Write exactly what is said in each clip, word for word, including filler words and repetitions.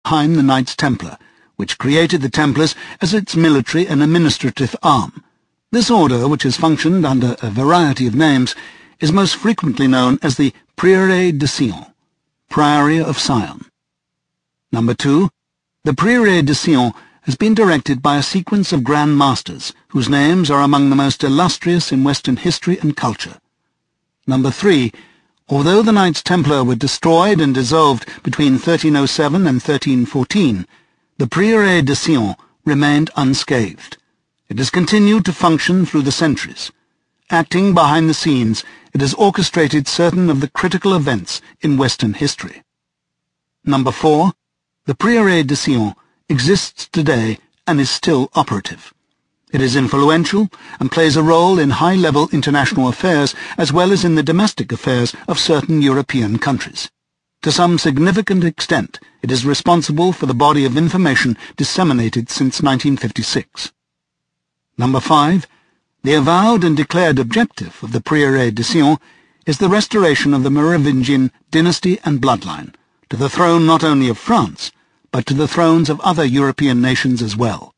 behind the Knights Templar, which created the Templars as its military and administrative arm. This order, which has functioned under a variety of names, is most frequently known as the Prieuré de Sion, Priory of Sion. Number two, the Prieuré de Sion has been directed by a sequence of Grand Masters, whose names are among the most illustrious in Western history and culture. Number three, although the Knights Templar were destroyed and dissolved between thirteen oh seven and thirteen fourteen, the Prieuré de Sion remained unscathed. It has continued to function through the centuries. Acting behind the scenes, it has orchestrated certain of the critical events in Western history. Number four, the Prieuré de Sion exists today and is still operative. It is influential and plays a role in high-level international affairs as well as in the domestic affairs of certain European countries. To some significant extent, it is responsible for the body of information disseminated since nineteen fifty-six. Number five, the avowed and declared objective of the Prieuré de Sion is the restoration of the Merovingian dynasty and bloodline, to the throne not only of France, but to the thrones of other European nations as well.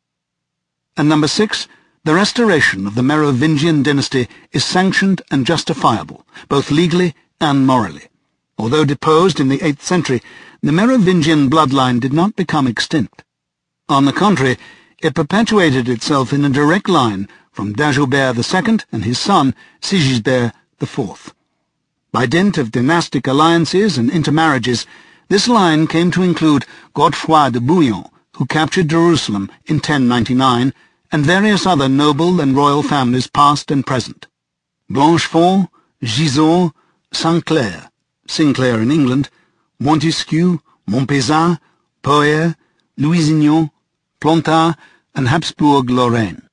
And number six, the restoration of the Merovingian dynasty is sanctioned and justifiable, both legally and morally. Although deposed in the eighth century, the Merovingian bloodline did not become extinct. On the contrary, it perpetuated itself in a direct line from Dagobert the Second and his son, Sigisbert the Fourth. By dint of dynastic alliances and intermarriages, this line came to include Godefroy de Bouillon, who captured Jerusalem in ten ninety-nine, and various other noble and royal families past and present. Blanchefort, Gisors, Saint-Clair, Sinclair in England, Montesquieu, Montpezat, Poer, Lusignan, Plantard, and Habsburg-Lorraine.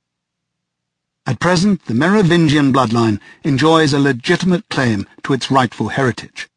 At present, the Merovingian bloodline enjoys a legitimate claim to its rightful heritage.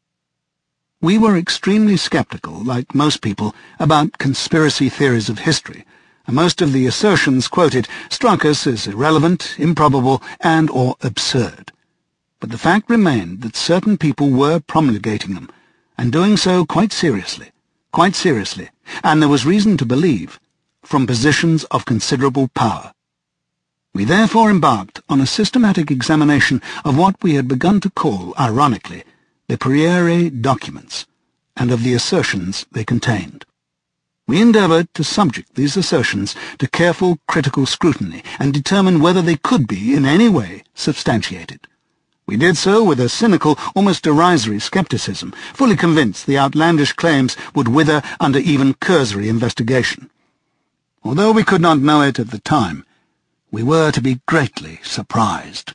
We were extremely skeptical, like most people, about conspiracy theories of history, and most of the assertions quoted struck us as irrelevant, improbable, and or absurd. But the fact remained that certain people were promulgating them, and doing so quite seriously, quite seriously, and there was reason to believe, from positions of considerable power. We therefore embarked on a systematic examination of what we had begun to call, ironically, the Prieuré documents, and of the assertions they contained. We endeavoured to subject these assertions to careful critical scrutiny and determine whether they could be in any way substantiated. We did so with a cynical, almost derisory skepticism, fully convinced the outlandish claims would wither under even cursory investigation. Although we could not know it at the time, we were to be greatly surprised.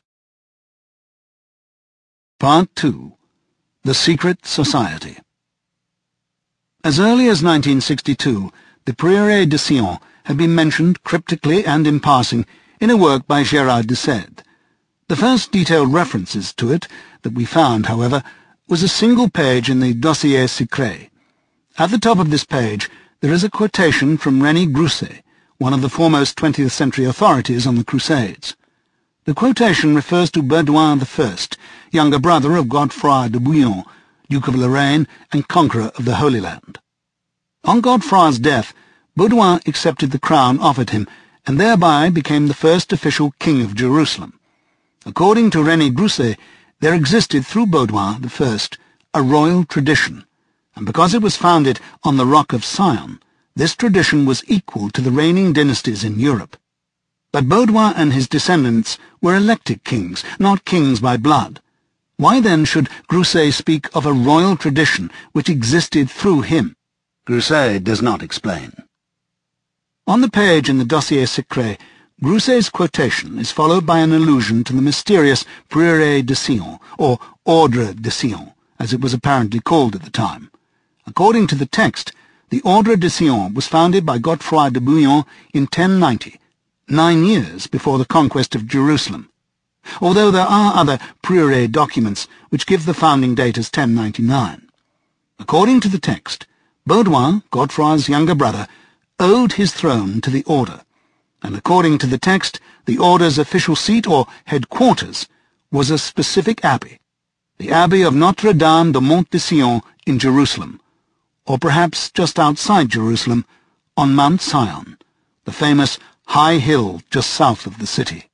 Part two. The Secret Society. As early as nineteen sixty-two, the Prieuré de Sion had been mentioned cryptically and in passing in a work by Gérard de Sède. The first detailed references to it that we found, however, was a single page in the Dossier Secret. At the top of this page there is a quotation from René Grousset, one of the foremost twentieth century authorities on the Crusades. The quotation refers to Baudouin the First, younger brother of Godefroy de Bouillon, Duke of Lorraine and conqueror of the Holy Land. On Godefroy's death, Baudouin accepted the crown offered him, and thereby became the first official king of Jerusalem. According to René Grousset, there existed through Baudouin the First a royal tradition, and because it was founded on the Rock of Sion, this tradition was equal to the reigning dynasties in Europe. But Baudouin and his descendants were elected kings, not kings by blood. Why then should Grousset speak of a royal tradition which existed through him? Grousset does not explain. On the page in the Dossier Secret, Grousset's quotation is followed by an allusion to the mysterious Prieuré de Sion, or Ordre de Sion, as it was apparently called at the time. According to the text, the Ordre de Sion was founded by Godefroy de Bouillon in ten ninety, nine years before the conquest of Jerusalem, although there are other Prieuré documents which give the founding date as ten ninety-nine. According to the text, Baudouin, Godefroy's younger brother, owed his throne to the Order, and according to the text, the Order's official seat, or headquarters, was a specific abbey, the Abbey of Notre-Dame de Mont de Sion in Jerusalem, or perhaps just outside Jerusalem, on Mount Sion, the famous high hill just south of the city.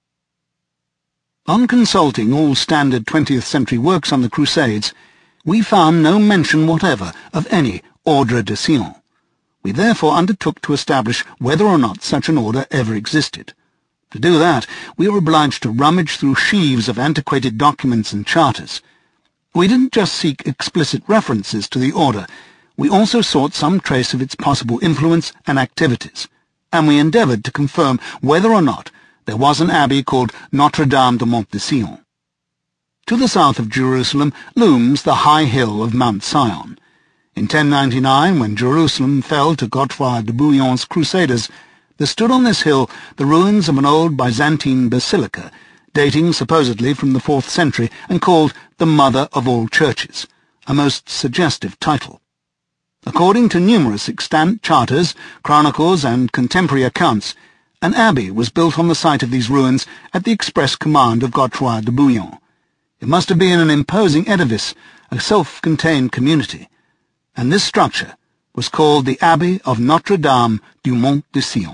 On consulting all standard twentieth century works on the Crusades, we found no mention whatever of any Ordre de Sion. We therefore undertook to establish whether or not such an order ever existed. To do that, we were obliged to rummage through sheaves of antiquated documents and charters. We didn't just seek explicit references to the order, we also sought some trace of its possible influence and activities, and we endeavoured to confirm whether or not there was an abbey called Notre-Dame de Mont de Sion. To the south of Jerusalem looms the high hill of Mount Sion. In ten ninety-nine, when Jerusalem fell to Godefroy de Bouillon's Crusaders, there stood on this hill the ruins of an old Byzantine basilica, dating supposedly from the fourth century and called the Mother of All Churches, a most suggestive title. According to numerous extant charters, chronicles, and contemporary accounts, an abbey was built on the site of these ruins at the express command of Godefroy de Bouillon. It must have been an imposing edifice, a self-contained community, and this structure was called the Abbey of Notre-Dame du Mont de Sion.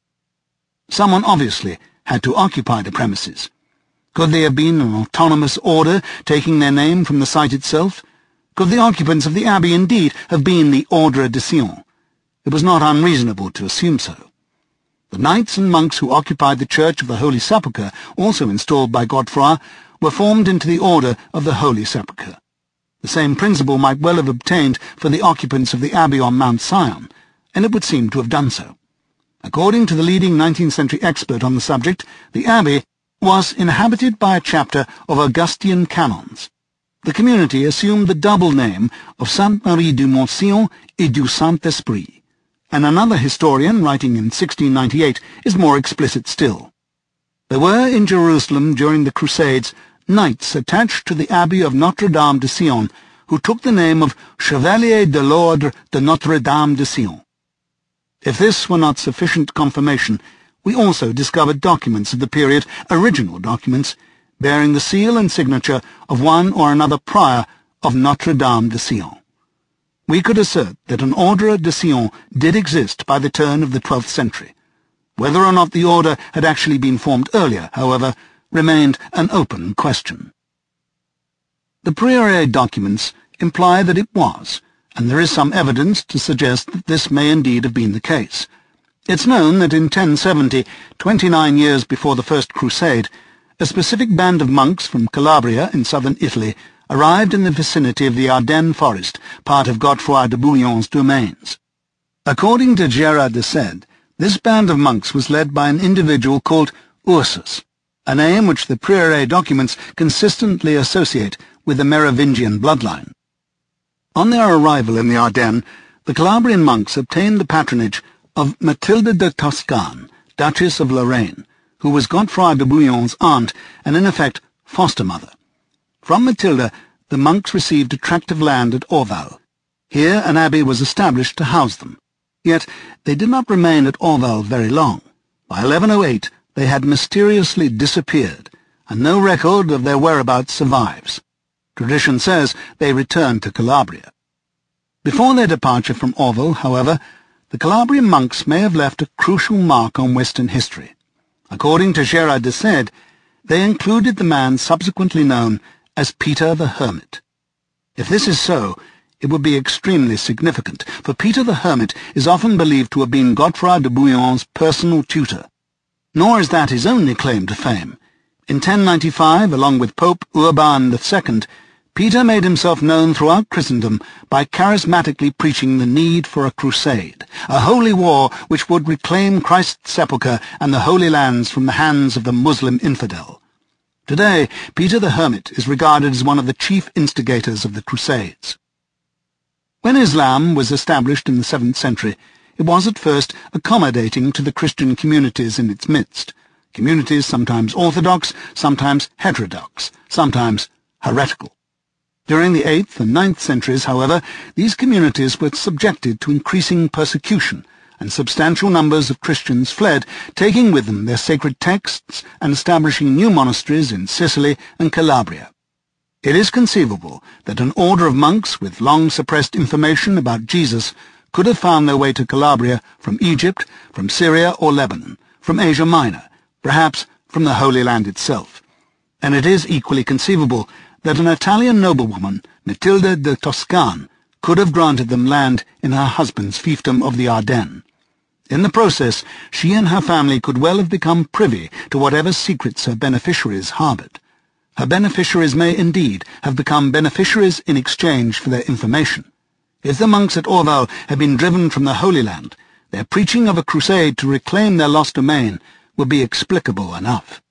Someone obviously had to occupy the premises. Could they have been an autonomous order taking their name from the site itself? Could the occupants of the abbey indeed have been the Ordre de Sion? It was not unreasonable to assume so. The knights and monks who occupied the Church of the Holy Sepulchre, also installed by Godefroy, were formed into the Order of the Holy Sepulchre. The same principle might well have obtained for the occupants of the abbey on Mount Sion, and it would seem to have done so. According to the leading nineteenth century expert on the subject, the abbey was inhabited by a chapter of Augustan canons. The community assumed the double name of Sainte Marie du Mont Sion et du Saint-Esprit, and another historian, writing in sixteen ninety-eight, is more explicit still. There were in Jerusalem during the Crusades knights attached to the Abbey of Notre-Dame de Sion who took the name of Chevalier de l'Ordre de Notre-Dame de Sion. If this were not sufficient confirmation, we also discovered documents of the period, original documents, bearing the seal and signature of one or another prior of Notre-Dame de Sion. We could assert that an Ordre de Sion did exist by the turn of the twelfth century. Whether or not the order had actually been formed earlier, however, remained an open question. The Prieuré documents imply that it was, and there is some evidence to suggest that this may indeed have been the case. It's known that in ten seventy, twenty-nine years before the First Crusade, a specific band of monks from Calabria in southern Italy arrived in the vicinity of the Ardennes forest, part of Godefroy de Bouillon's domains. According to Gerard de Sede, this band of monks was led by an individual called Ursus, a name which the Prieuré documents consistently associate with the Merovingian bloodline. On their arrival in the Ardennes, the Calabrian monks obtained the patronage of Matilde de Toscane, Duchess of Lorraine, who was Godefroy de Bouillon's aunt and, in effect, foster-mother. From Matilda, the monks received a tract of land at Orval. Here an abbey was established to house them. Yet they did not remain at Orval very long. By eleven oh eight they had mysteriously disappeared, and no record of their whereabouts survives. Tradition says they returned to Calabria. Before their departure from Orval, however, the Calabrian monks may have left a crucial mark on Western history. According to Gerard de Sede, they included the man subsequently known as Peter the Hermit. If this is so, it would be extremely significant, for Peter the Hermit is often believed to have been Godefroy de Bouillon's personal tutor. Nor is that his only claim to fame. In ten ninety-five, along with Pope Urban the Second, Peter made himself known throughout Christendom by charismatically preaching the need for a crusade, a holy war which would reclaim Christ's sepulchre and the Holy Lands from the hands of the Muslim infidel. Today, Peter the Hermit is regarded as one of the chief instigators of the Crusades. When Islam was established in the seventh century, it was at first accommodating to the Christian communities in its midst, communities sometimes orthodox, sometimes heterodox, sometimes heretical. During the eighth and ninth centuries, however, these communities were subjected to increasing persecution, and substantial numbers of Christians fled, taking with them their sacred texts and establishing new monasteries in Sicily and Calabria. It is conceivable that an order of monks with long-suppressed information about Jesus could have found their way to Calabria from Egypt, from Syria or Lebanon, from Asia Minor, perhaps from the Holy Land itself. And it is equally conceivable that an Italian noblewoman, Matilda de Toscane, could have granted them land in her husband's fiefdom of the Ardennes. In the process, she and her family could well have become privy to whatever secrets her beneficiaries harboured. Her beneficiaries may indeed have become beneficiaries in exchange for their information. If the monks at Orval had been driven from the Holy Land, their preaching of a crusade to reclaim their lost domain would be explicable enough.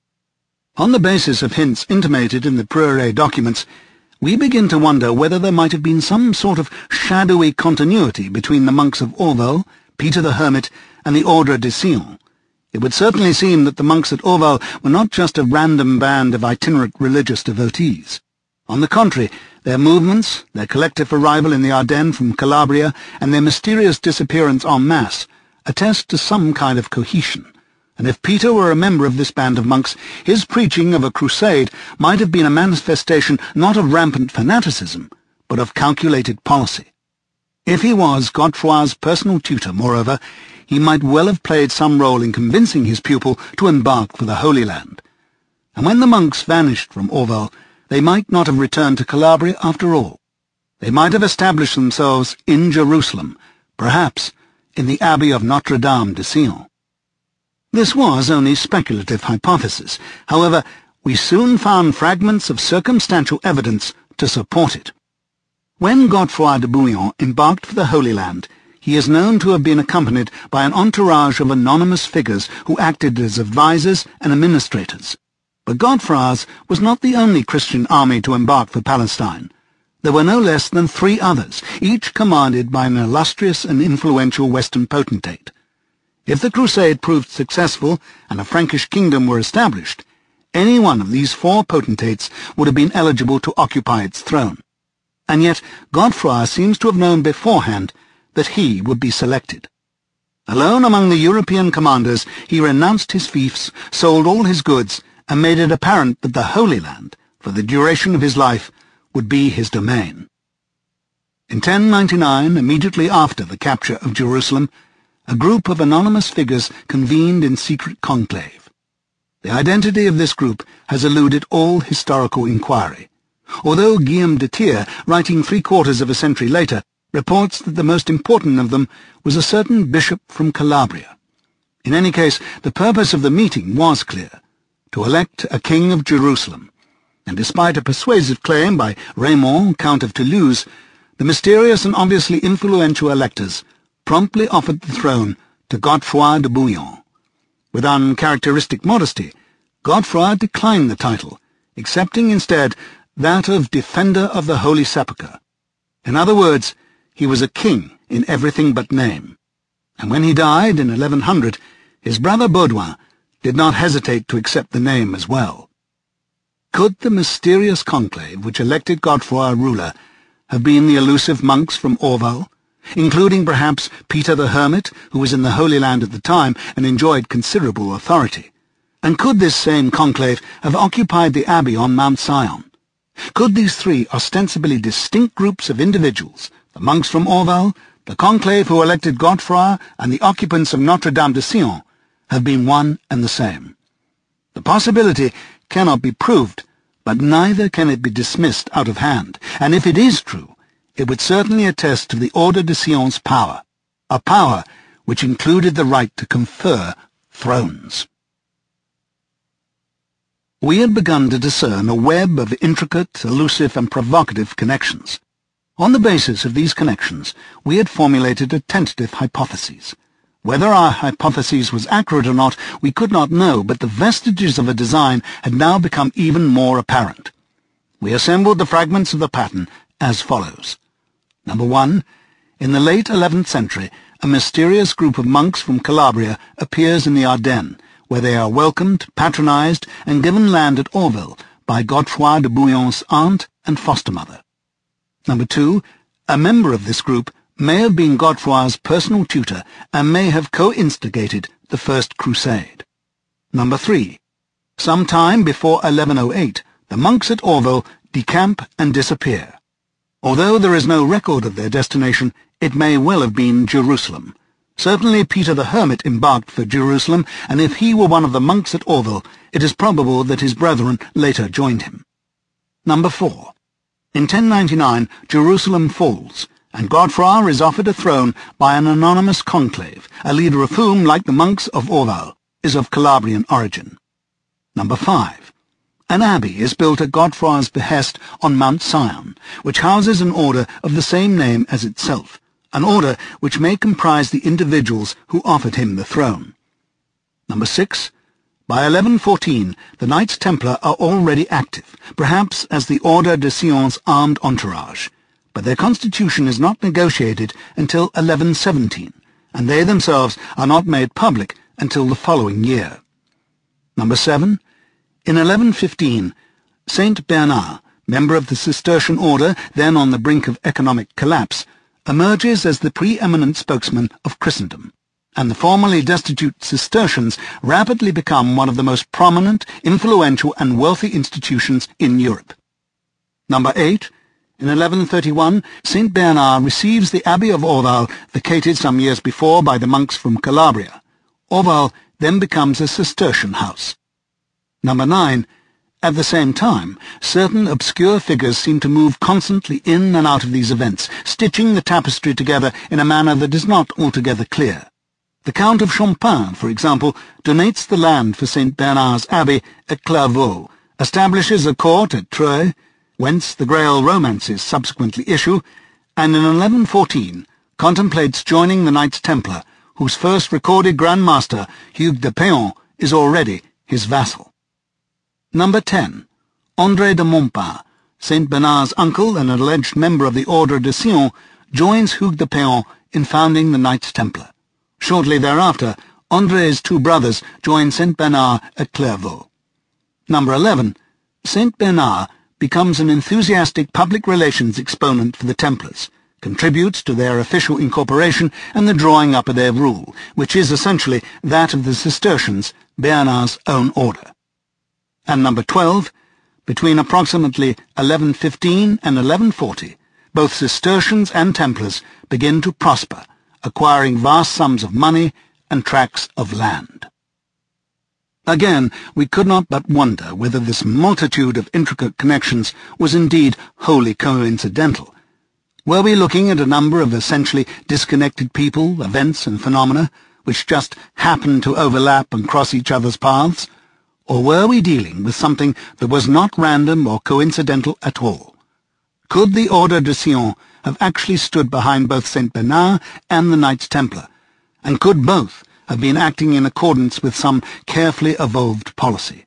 On the basis of hints intimated in the Prieuré documents, we begin to wonder whether there might have been some sort of shadowy continuity between the monks of Orval, Peter the Hermit, and the Ordre de Sion. It would certainly seem that the monks at Orval were not just a random band of itinerant religious devotees. On the contrary, their movements, their collective arrival in the Ardennes from Calabria, and their mysterious disappearance en masse attest to some kind of cohesion. And if Peter were a member of this band of monks, his preaching of a crusade might have been a manifestation not of rampant fanaticism, but of calculated policy. If he was Godefroy's personal tutor, moreover, he might well have played some role in convincing his pupil to embark for the Holy Land. And when the monks vanished from Orval, they might not have returned to Calabria after all. They might have established themselves in Jerusalem, perhaps in the Abbey of Notre-Dame de Sion. This was only speculative hypothesis. However, we soon found fragments of circumstantial evidence to support it. When Godefroy de Bouillon embarked for the Holy Land, he is known to have been accompanied by an entourage of anonymous figures who acted as advisers and administrators. But Godefroy's was not the only Christian army to embark for Palestine. There were no less than three others, each commanded by an illustrious and influential Western potentate. If the crusade proved successful and a Frankish kingdom were established, any one of these four potentates would have been eligible to occupy its throne. And yet Godefroy seems to have known beforehand that he would be selected. Alone among the European commanders, he renounced his fiefs, sold all his goods, and made it apparent that the Holy Land, for the duration of his life, would be his domain. In ten ninety-nine, immediately after the capture of Jerusalem, a group of anonymous figures convened in secret conclave. The identity of this group has eluded all historical inquiry, although Guillaume de Thiers, writing three-quarters of a century later, reports that the most important of them was a certain bishop from Calabria. In any case, the purpose of the meeting was clear: to elect a king of Jerusalem, and despite a persuasive claim by Raymond, Count of Toulouse, the mysterious and obviously influential electors promptly offered the throne to Godefroy de Bouillon. With uncharacteristic modesty, Godefroy declined the title, accepting instead that of Defender of the Holy Sepulchre. In other words, he was a king in everything but name. And when he died in eleven hundred, his brother Baudouin did not hesitate to accept the name as well. Could the mysterious conclave which elected Godefroy ruler have been the elusive monks from Orval, including perhaps Peter the Hermit, who was in the Holy Land at the time and enjoyed considerable authority? And could this same conclave have occupied the abbey on Mount Sion? Could these three ostensibly distinct groups of individuals, the monks from Orval, the conclave who elected Godefroy, and the occupants of Notre-Dame de Sion, have been one and the same? The possibility cannot be proved, but neither can it be dismissed out of hand, and if it is true, it would certainly attest to the Ordre de Sion's power, a power which included the right to confer thrones. We had begun to discern a web of intricate, elusive, and provocative connections. On the basis of these connections, we had formulated a tentative hypothesis. Whether our hypothesis was accurate or not, we could not know, but the vestiges of a design had now become even more apparent. We assembled the fragments of the pattern as follows. Number one, in the late eleventh century, a mysterious group of monks from Calabria appears in the Ardennes, where they are welcomed, patronized, and given land at Orval by Godefroy de Bouillon's aunt and foster-mother. Number two, a member of this group may have been Godefroy's personal tutor and may have co-instigated the First Crusade. Number three, some time before eleven oh eight, the monks at Orval decamp and disappear. Although there is no record of their destination, it may well have been Jerusalem. Certainly Peter the Hermit embarked for Jerusalem, and if he were one of the monks at Orval, it is probable that his brethren later joined him. Number four. In ten ninety-nine, Jerusalem falls, and Godefroy is offered a throne by an anonymous conclave, a leader of whom, like the monks of Orval, is of Calabrian origin. Number five. An abbey is built at Godefroy's behest on Mount Sion, which houses an order of the same name as itself, an order which may comprise the individuals who offered him the throne. Number six. By eleven fourteen, the Knights Templar are already active, perhaps as the Ordre de Sion's armed entourage, but their constitution is not negotiated until eleven seventeen, and they themselves are not made public until the following year. Number seven. In eleven fifteen, Saint Bernard, member of the Cistercian order, then on the brink of economic collapse, emerges as the preeminent spokesman of Christendom, and the formerly destitute Cistercians rapidly become one of the most prominent, influential, and wealthy institutions in Europe. Number eight. In eleven thirty-one, Saint Bernard receives the Abbey of Orval, vacated some years before by the monks from Calabria. Orval then becomes a Cistercian house. Number nine. At the same time, certain obscure figures seem to move constantly in and out of these events, stitching the tapestry together in a manner that is not altogether clear. The Count of Champagne, for example, donates the land for Saint Bernard's Abbey at Clairvaux, establishes a court at Treuil, whence the Grail romances subsequently issue, and in eleven fourteen contemplates joining the Knights Templar, whose first recorded Grand Master, Hugues de Péan, is already his vassal. Number ten. André de Montbard, Saint Bernard's uncle and an alleged member of the Ordre de Sion, joins Hugues de Péan in founding the Knights Templar. Shortly thereafter, André's two brothers join Saint Bernard at Clairvaux. Number eleven. Saint Bernard becomes an enthusiastic public relations exponent for the Templars, contributes to their official incorporation and the drawing up of their rule, which is essentially that of the Cistercians, Bernard's own order. And number twelve, between approximately eleven fifteen and eleven forty, both Cistercians and Templars begin to prosper, acquiring vast sums of money and tracts of land. Again, we could not but wonder whether this multitude of intricate connections was indeed wholly coincidental. Were we looking at a number of essentially disconnected people, events, and phenomena, which just happened to overlap and cross each other's paths? Or were we dealing with something that was not random or coincidental at all? Could the Ordre de Sion have actually stood behind both Saint Bernard and the Knights Templar, and could both have been acting in accordance with some carefully evolved policy?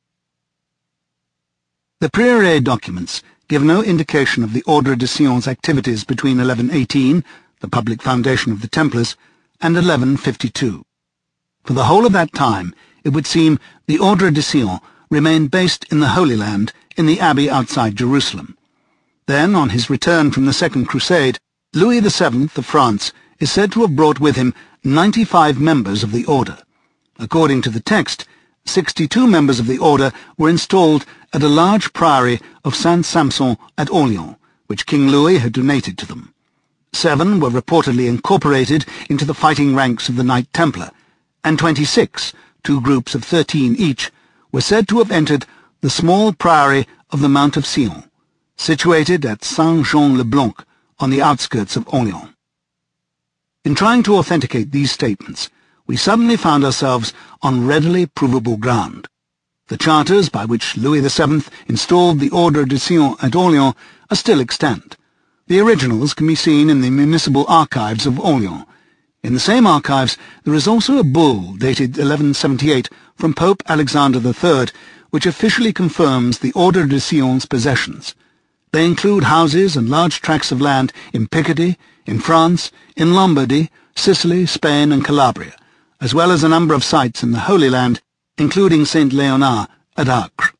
The Prieuré documents give no indication of the Ordre de Sion's activities between eleven eighteen, the public foundation of the Templars, and eleven fifty-two. For the whole of that time, it would seem the Ordre de Sion remained based in the Holy Land, in the abbey outside Jerusalem. Then, on his return from the Second Crusade, Louis the Seventh of France is said to have brought with him ninety-five members of the order. According to the text, sixty-two members of the order were installed at a large priory of Saint-Sampson at Orléans, which King Louis had donated to them. Seven were reportedly incorporated into the fighting ranks of the Knight Templar, and twenty-six, two groups of thirteen each, were said to have entered the small priory of the Mount of Sion, situated at Saint-Jean-le-Blanc, on the outskirts of Orléans. In trying to authenticate these statements, we suddenly found ourselves on readily provable ground. The charters by which Louis the Seventh installed the Ordre de Sion at Orléans are still extant. The originals can be seen in the municipal archives of Orléans. In the same archives, there is also a bull dated eleven seventy-eight from Pope Alexander the Third, which officially confirms the Ordre de Sion's possessions. They include houses and large tracts of land in Picardy, in France, in Lombardy, Sicily, Spain, and Calabria, as well as a number of sites in the Holy Land, including Saint Léonard at Acre.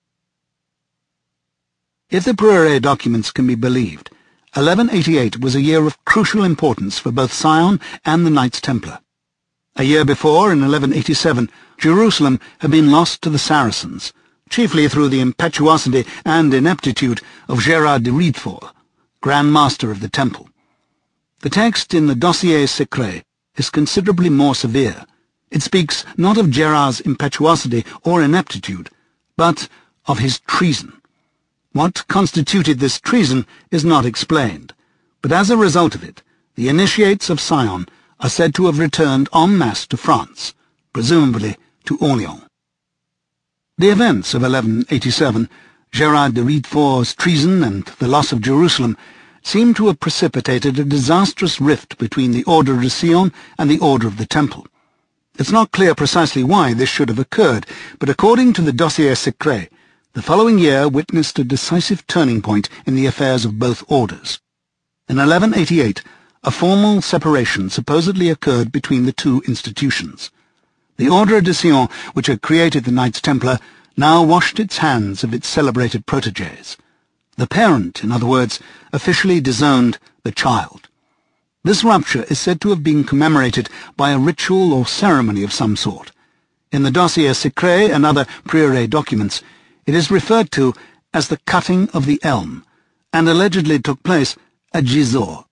If the Prieuré documents can be believed, eleven eighty-eight was a year of crucial importance for both Sion and the Knights Templar. A year before, in eleven eighty-seven, Jerusalem had been lost to the Saracens. chiefly through the impetuosity and ineptitude of Gérard de Riedefort, Grand Master of the Temple. The text in the Dossier Secret is considerably more severe. It speaks not of Gérard's impetuosity or ineptitude, but of his treason. What constituted this treason is not explained, but as a result of it, the initiates of Sion are said to have returned en masse to France, presumably to Orléans. The events of eleven eighty-seven, Gérard de Riedfort's treason and the loss of Jerusalem, seem to have precipitated a disastrous rift between the Ordre de Sion and the Order of the Temple. It's not clear precisely why this should have occurred, but according to the Dossier Secret, the following year witnessed a decisive turning point in the affairs of both orders. In eleven eighty-eight, a formal separation supposedly occurred between the two institutions. The Ordre de Sion, which had created the Knights Templar, now washed its hands of its celebrated protégés. The parent, in other words, officially disowned the child. This rupture is said to have been commemorated by a ritual or ceremony of some sort. In the Dossier Secret and other Prieuré documents, it is referred to as the cutting of the elm, and allegedly took place at Gisors.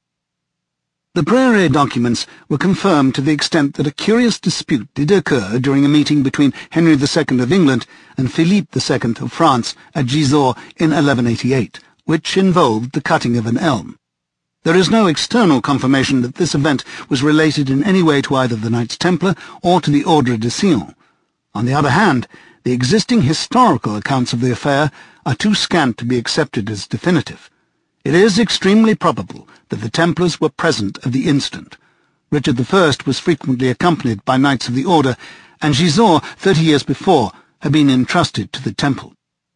The Prieuré documents were confirmed to the extent that a curious dispute did occur during a meeting between Henry the Second of England and Philippe the Second of France at Gisors in eleven eighty-eight, which involved the cutting of an elm. There is no external confirmation that this event was related in any way to either the Knights Templar or to the Ordre de Sion. On the other hand, the existing historical accounts of the affair are too scant to be accepted as definitive. It is extremely probable that the Templars were present at the incident. Richard the First was frequently accompanied by Knights of the Order, and Gisors, thirty years before, had been entrusted to the Temple.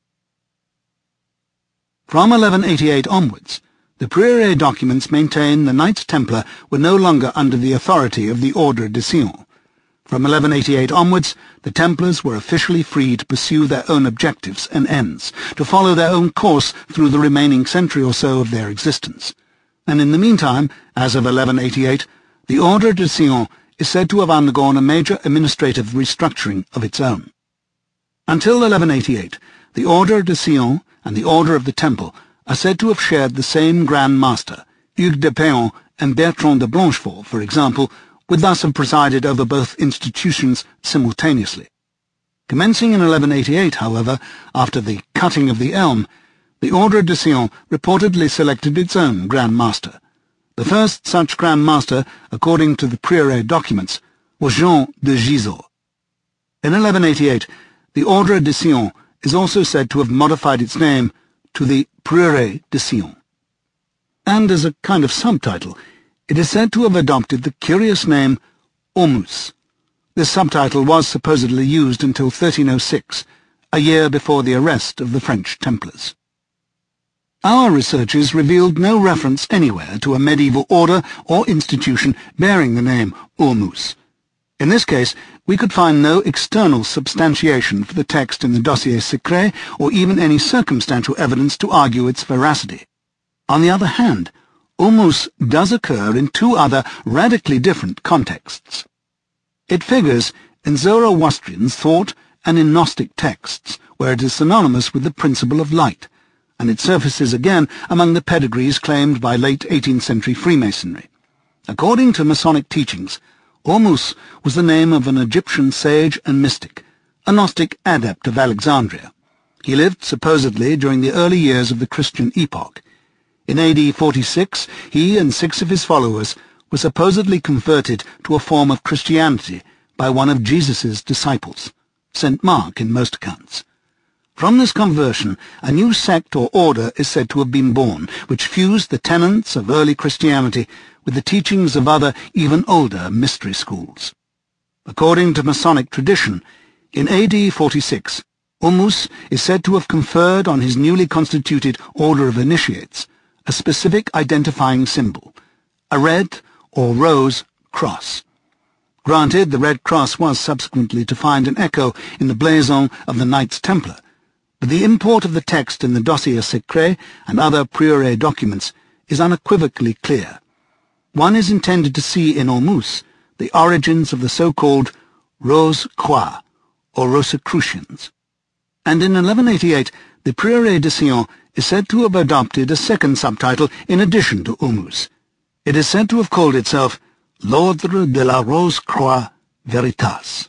From eleven eighty-eight onwards, the Prieuré documents maintain the Knights Templar were no longer under the authority of the Ordre de Sion. From eleven eighty-eight onwards, the Templars were officially free to pursue their own objectives and ends, to follow their own course through the remaining century or so of their existence. And in the meantime, as of eleven eighty-eight, the Ordre de Sion is said to have undergone a major administrative restructuring of its own. Until eleven eighty-eight, the Ordre de Sion and the Order of the Temple are said to have shared the same Grand Master. Hugues de Péan and Bertrand de Blanchefort, for example, would thus have presided over both institutions simultaneously. Commencing in eleven eighty-eight, however, after the cutting of the elm, the Ordre de Sion reportedly selected its own Grand Master. The first such Grand Master, according to the Prieuré documents, was Jean de Gisors. In eleven eighty-eight, the Ordre de Sion is also said to have modified its name to the Prieuré de Sion. And as a kind of subtitle, it is said to have adopted the curious name Ormus. This subtitle was supposedly used until thirteen oh six, a year before the arrest of the French Templars. Our researches revealed no reference anywhere to a medieval order or institution bearing the name Ormus. In this case, we could find no external substantiation for the text in the Dossier Secret, or even any circumstantial evidence to argue its veracity. On the other hand, Ormus does occur in two other radically different contexts. It figures in Zoroastrian thought and in Gnostic texts, where it is synonymous with the principle of light, and it surfaces again among the pedigrees claimed by late eighteenth century Freemasonry. According to Masonic teachings, Ormus was the name of an Egyptian sage and mystic, a Gnostic adept of Alexandria. He lived supposedly during the early years of the Christian epoch. In A D forty-six, he and six of his followers were supposedly converted to a form of Christianity by one of Jesus' disciples, Saint Mark in most accounts. From this conversion, a new sect or order is said to have been born, which fused the tenets of early Christianity with the teachings of other, even older, mystery schools. According to Masonic tradition, in A D forty-six, Ormus is said to have conferred on his newly constituted Order of Initiates a specific identifying symbol, a red or rose cross. Granted, the Red Cross was subsequently to find an echo in the blazon of the Knights Templar, but the import of the text in the Dossier Secret and other Prieuré documents is unequivocally clear. One is intended to see in Ormus the origins of the so-called Rose Croix, or Rosicrucians. and in eleven eighty-eight the Prieuré de Sion is said to have adopted a second subtitle in addition to Humus. It is said to have called itself L'Ordre de la Rose-Croix Veritas.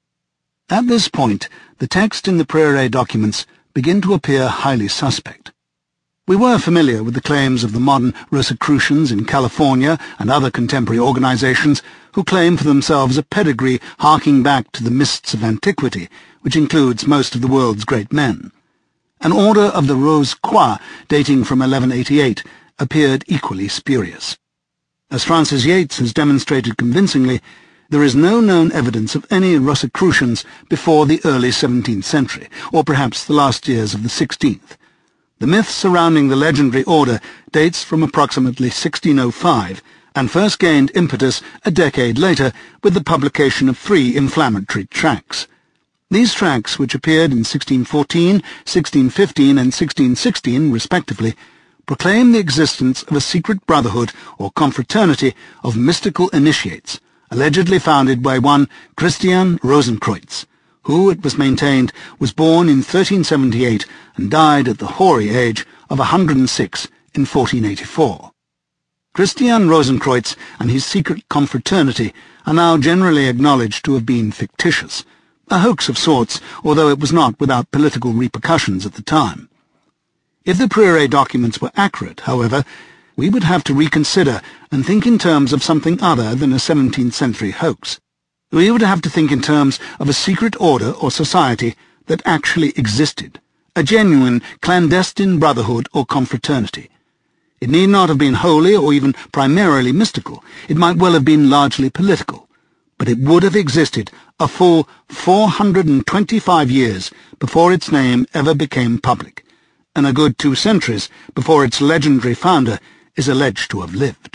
At this point, the text in the Prieuré documents begin to appear highly suspect. We were familiar with the claims of the modern Rosicrucians in California and other contemporary organizations who claim for themselves a pedigree harking back to the mists of antiquity, which includes most of the world's great men. An order of the Rose-Croix dating from eleven eighty-eight appeared equally spurious. As Francis Yates has demonstrated convincingly, there is no known evidence of any Rosicrucians before the early seventeenth century, or perhaps the last years of the sixteenth. The myth surrounding the legendary order dates from approximately sixteen oh five, and first gained impetus a decade later with the publication of three inflammatory tracts. These tracts, which appeared in sixteen fourteen, sixteen fifteen, and sixteen sixteen, respectively, proclaim the existence of a secret brotherhood or confraternity of mystical initiates, allegedly founded by one Christian Rosenkreutz, who, it was maintained, was born in thirteen seventy-eight and died at the hoary age of one hundred and six in fourteen eighty-four. Christian Rosenkreutz and his secret confraternity are now generally acknowledged to have been fictitious, a hoax of sorts, although it was not without political repercussions at the time. If the Prieuré documents were accurate, however, we would have to reconsider and think in terms of something other than a seventeenth century hoax. We would have to think in terms of a secret order or society that actually existed, a genuine clandestine brotherhood or confraternity. It need not have been wholly or even primarily mystical. It might well have been largely political. But it would have existed a full four hundred and twenty-five years before its name ever became public, and a good two centuries before its legendary founder is alleged to have lived.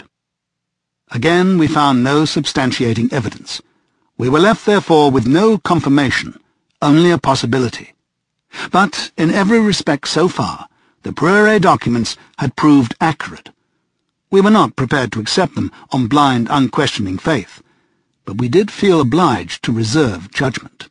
Again, we found no substantiating evidence. We were left, therefore, with no confirmation, only a possibility. But, in every respect so far, the Prieuré documents had proved accurate. We were not prepared to accept them on blind, unquestioning faith, but we did feel obliged to reserve judgment.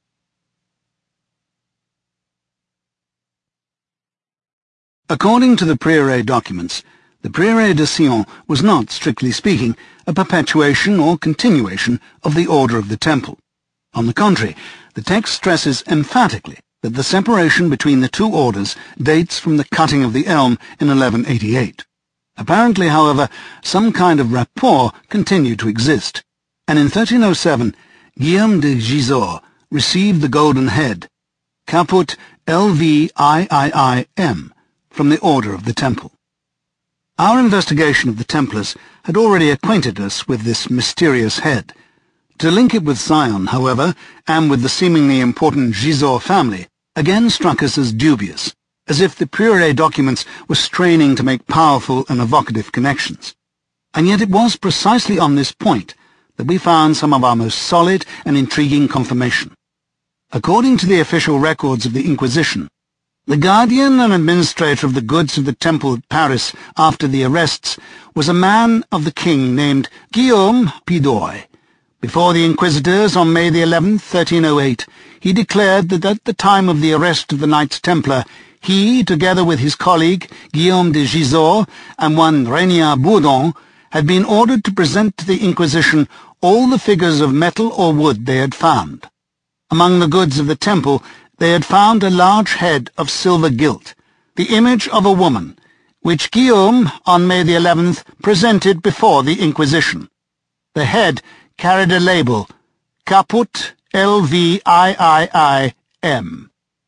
According to the Prieuré documents, the Prieuré de Sion was not, strictly speaking, a perpetuation or continuation of the Order of the Temple. On the contrary, the text stresses emphatically that the separation between the two orders dates from the cutting of the elm in eleven eighty-eight. Apparently, however, some kind of rapport continued to exist, and in thirteen oh seven, Guillaume de Gisors received the golden head, Caput L V I I I M, from the Order of the Temple. Our investigation of the Templars had already acquainted us with this mysterious head. To link it with Sion, however, and with the seemingly important Gisors family, again struck us as dubious, as if the Prieuré documents were straining to make powerful and evocative connections. And yet it was precisely on this point that we found some of our most solid and intriguing confirmation. According to the official records of the Inquisition, the guardian and administrator of the goods of the temple at Paris after the arrests was a man of the king named Guillaume Pidoy. Before the inquisitors on May the eleventh, thirteen oh eight, he declared that at the time of the arrest of the Knights Templar, he, together with his colleague Guillaume de Gisors and one Régnard Bourdon, had been ordered to present to the Inquisition all the figures of metal or wood they had found. Among the goods of the temple, they had found a large head of silver gilt, the image of a woman, which Guillaume, on May the eleventh, presented before the Inquisition. The head carried a label, Caput L V I I I M.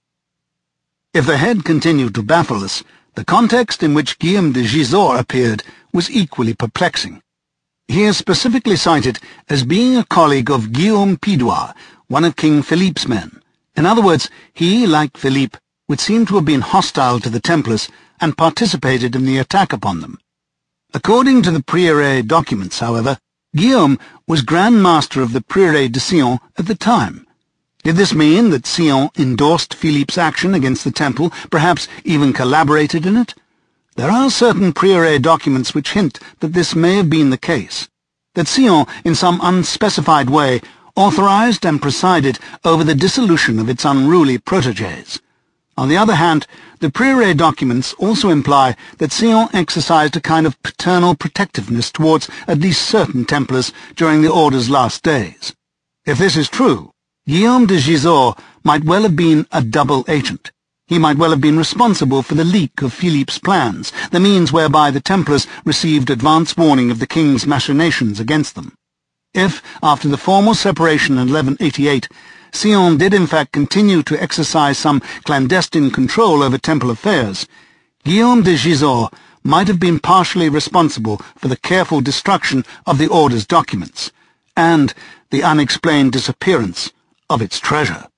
If the head continued to baffle us, the context in which Guillaume de Gisors appeared was equally perplexing. He is specifically cited as being a colleague of Guillaume Pidoy, one of King Philippe's men. In other words, he, like Philippe, would seem to have been hostile to the Templars and participated in the attack upon them. According to the Prieuré documents, however, Guillaume was Grand Master of the Prieuré de Sion at the time. Did this mean that Sion endorsed Philippe's action against the temple, perhaps even collaborated in it? There are certain Prieuré documents which hint that this may have been the case, that Sion, in some unspecified way, authorized and presided over the dissolution of its unruly protégés. On the other hand, the Prieuré documents also imply that Sion exercised a kind of paternal protectiveness towards at least certain Templars during the Order's last days. If this is true, Guillaume de Gisors might well have been a double agent. He might well have been responsible for the leak of Philippe's plans, the means whereby the Templars received advance warning of the king's machinations against them. If, after the formal separation in eleven eighty-eight, Sion did in fact continue to exercise some clandestine control over Temple affairs, Guillaume de Gisors might have been partially responsible for the careful destruction of the Order's documents, and the unexplained disappearance of its treasure.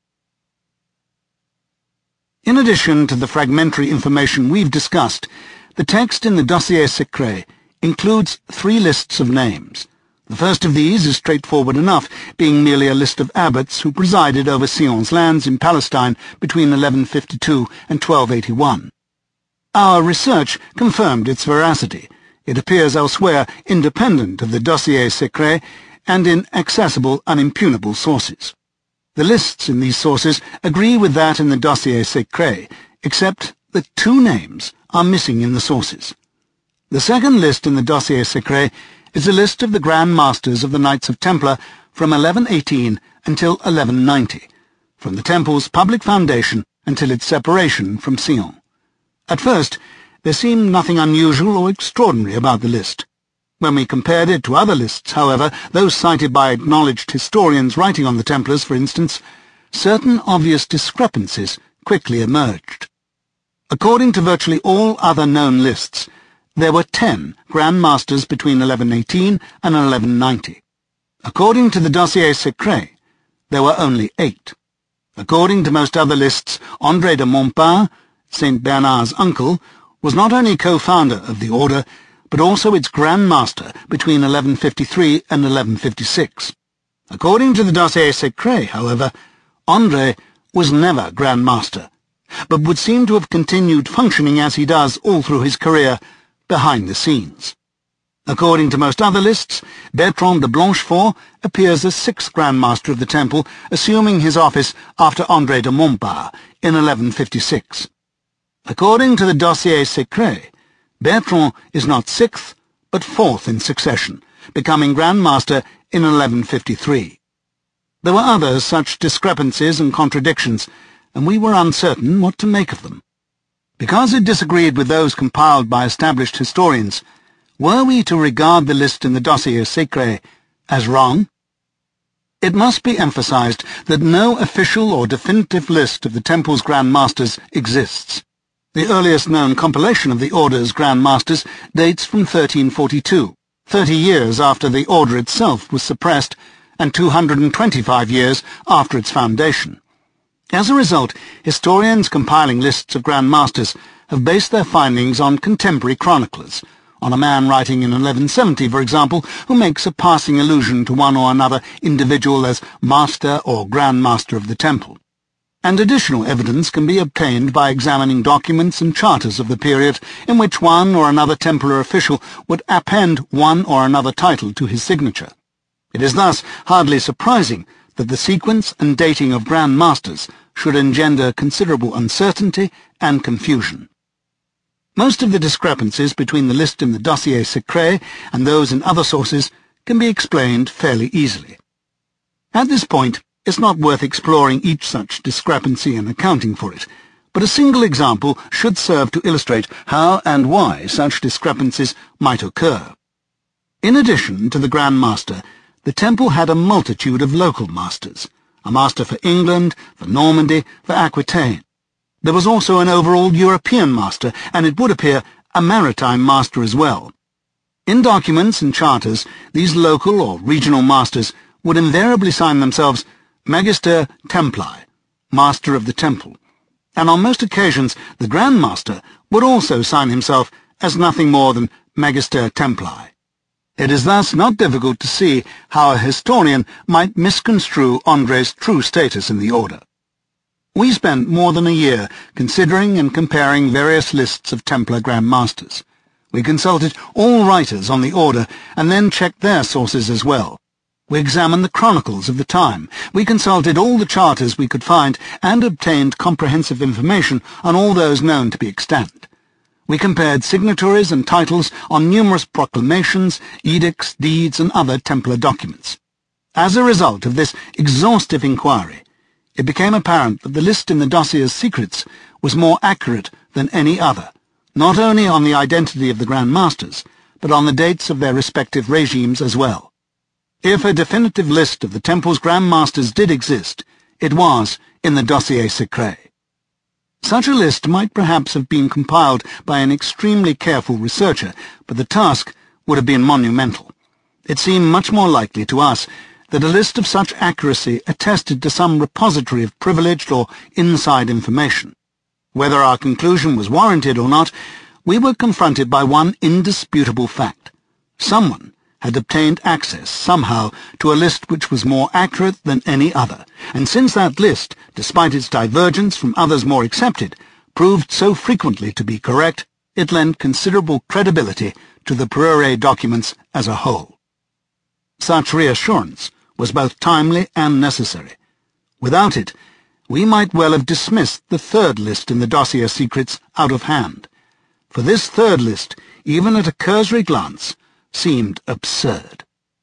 In addition to the fragmentary information we've discussed, the text in the Dossier Secret includes three lists of names. The first of these is straightforward enough, being merely a list of abbots who presided over Sion's lands in Palestine between eleven fifty-two and twelve eighty-one. Our research confirmed its veracity. It appears elsewhere independent of the Dossier Secret and in accessible, unimpugnable sources. The lists in these sources agree with that in the Dossier Secret, except that two names are missing in the sources. The second list in the Dossier Secret is a list of the Grand Masters of the Knights of Templar from eleven eighteen until eleven ninety, from the Temple's public foundation until its separation from Sion. At first, there seemed nothing unusual or extraordinary about the list. When we compared it to other lists, however, those cited by acknowledged historians writing on the Templars, for instance, certain obvious discrepancies quickly emerged. According to virtually all other known lists, there were ten Grand Masters between eleven eighteen and eleven ninety. According to the Dossier Secret, there were only eight. According to most other lists, André de Montbard, Saint Bernard's uncle, was not only co-founder of the Order, but also its Grand Master between eleven fifty-three and eleven fifty-six. According to the Dossier Secret, however, André was never Grand Master, but would seem to have continued functioning as he does all through his career, behind the scenes. According to most other lists, Bertrand de Blanchefort appears as sixth Grand Master of the Temple, assuming his office after André de Montbard in eleven fifty-six. According to the Dossier Secret, Bertrand is not sixth, but fourth in succession, becoming Grand Master in eleven fifty-three. There were other such discrepancies and contradictions, and we were uncertain what to make of them. Because it disagreed with those compiled by established historians, were we to regard the list in the Dossier Secret as wrong? It must be emphasized that no official or definitive list of the Temple's Grand Masters exists. The earliest known compilation of the Order's Grand Masters dates from thirteen forty-two, thirty years after the Order itself was suppressed, and two hundred twenty-five years after its foundation. As a result, historians compiling lists of Grand Masters have based their findings on contemporary chroniclers, on a man writing in eleven seventy, for example, who makes a passing allusion to one or another individual as Master or Grand Master of the Temple. And additional evidence can be obtained by examining documents and charters of the period in which one or another Templar official would append one or another title to his signature. It is thus hardly surprising that the sequence and dating of Grand Masters should engender considerable uncertainty and confusion. Most of the discrepancies between the list in the Dossier Secret and those in other sources can be explained fairly easily. At this point, it's not worth exploring each such discrepancy and accounting for it, but a single example should serve to illustrate how and why such discrepancies might occur. In addition to the Grand Master, the Temple had a multitude of local masters, a master for England, for Normandy, for Aquitaine. There was also an overall European master, and it would appear a maritime master as well. In documents and charters, these local or regional masters would invariably sign themselves Magister Templii, Master of the Temple, and on most occasions the Grand Master would also sign himself as nothing more than Magister Templii. It is thus not difficult to see how a historian might misconstrue André's true status in the Order. We spent more than a year considering and comparing various lists of Templar Grand Masters. We consulted all writers on the Order and then checked their sources as well. We examined the chronicles of the time. We consulted all the charters we could find and obtained comprehensive information on all those known to be extant. We compared signatories and titles on numerous proclamations, edicts, deeds, and other Templar documents. As a result of this exhaustive inquiry, it became apparent that the list in the dossier's secrets was more accurate than any other, not only on the identity of the Grand Masters, but on the dates of their respective regimes as well. If a definitive list of the Temple's Grand Masters did exist, it was in the Dossier Secret. Such a list might perhaps have been compiled by an extremely careful researcher, but the task would have been monumental. It seemed much more likely to us that a list of such accuracy attested to some repository of privileged or inside information. Whether our conclusion was warranted or not, we were confronted by one indisputable fact. Someone had obtained access, somehow, to a list which was more accurate than any other, and since that list, despite its divergence from others more accepted, proved so frequently to be correct, it lent considerable credibility to the Prieuré documents as a whole. Such reassurance was both timely and necessary. Without it, we might well have dismissed the third list in the dossier secrets out of hand. For this third list, even at a cursory glance, seemed absurd.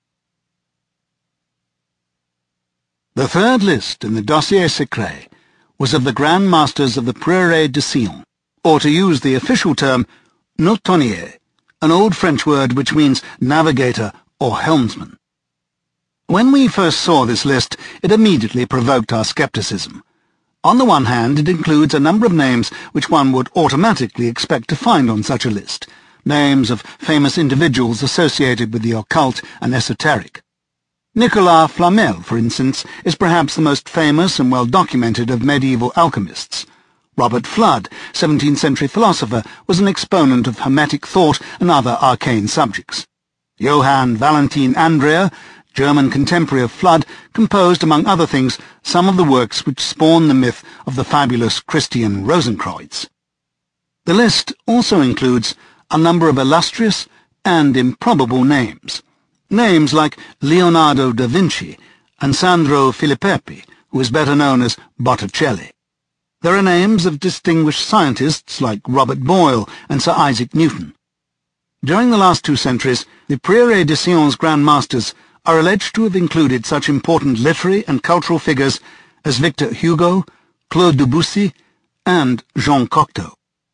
The third list in the Dossier Secret was of the Grand Masters of the Prieuré de Sion, or to use the official term, Notonnier, an old French word which means navigator or helmsman. When we first saw this list, it immediately provoked our skepticism. On the one hand, it includes a number of names which one would automatically expect to find on such a list, names of famous individuals associated with the occult and esoteric. Nicolas Flamel, for instance, is perhaps the most famous and well-documented of medieval alchemists. Robert Fludd, seventeenth century philosopher, was an exponent of Hermetic thought and other arcane subjects. Johann Valentin Andrea, German contemporary of Fludd, composed, among other things, some of the works which spawned the myth of the fabulous Christian Rosenkreuz. The list also includes a number of illustrious and improbable names. Names like Leonardo da Vinci and Sandro Filippetti, who is better known as Botticelli. There are names of distinguished scientists like Robert Boyle and Sir Isaac Newton. During the last two centuries, the Prieuré de Sion's Grand Masters are alleged to have included such important literary and cultural figures as Victor Hugo, Claude Debussy, and Jean Cocteau.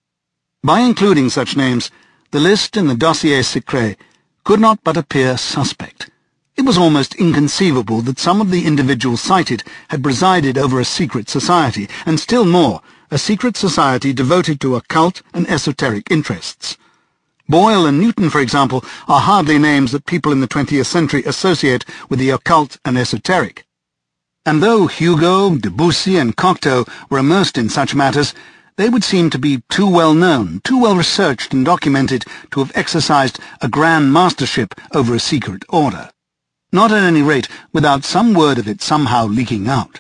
By including such names, the list in the Dossier Secret could not but appear suspect. It was almost inconceivable that some of the individuals cited had presided over a secret society, and still more, a secret society devoted to occult and esoteric interests. Boyle and Newton, for example, are hardly names that people in the twentieth century associate with the occult and esoteric. And though Hugo, Debussy, and Cocteau were immersed in such matters, they would seem to be too well known, too well researched and documented to have exercised a grand mastership over a secret order. Not at any rate without some word of it somehow leaking out.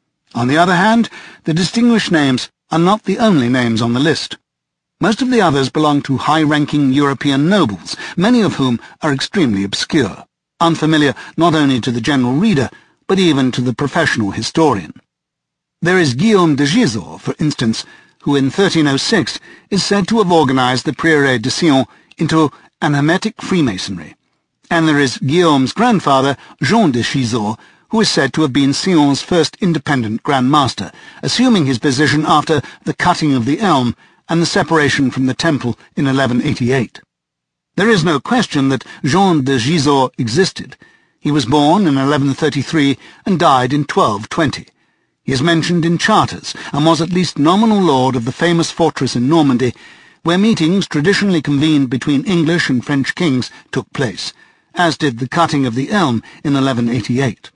On the other hand, the distinguished names are not the only names on the list. Most of the others belong to high-ranking European nobles, many of whom are extremely obscure, unfamiliar not only to the general reader, but even to the professional historian. There is Guillaume de Gisors, for instance, who in thirteen oh six is said to have organized the Prieuré de Sion into an Hermetic Freemasonry, and there is Guillaume's grandfather, Jean de Gisors, who is said to have been Sion's first independent Grand Master, assuming his position after the cutting of the elm and the separation from the temple in eleven eighty-eight. There is no question that Jean de Gisors existed. He was born in eleven thirty-three and died in twelve twenty. He is mentioned in charters, and was at least nominal lord of the famous fortress in Normandy, where meetings traditionally convened between English and French kings took place, as did the cutting of the elm in eleven eighty-eight.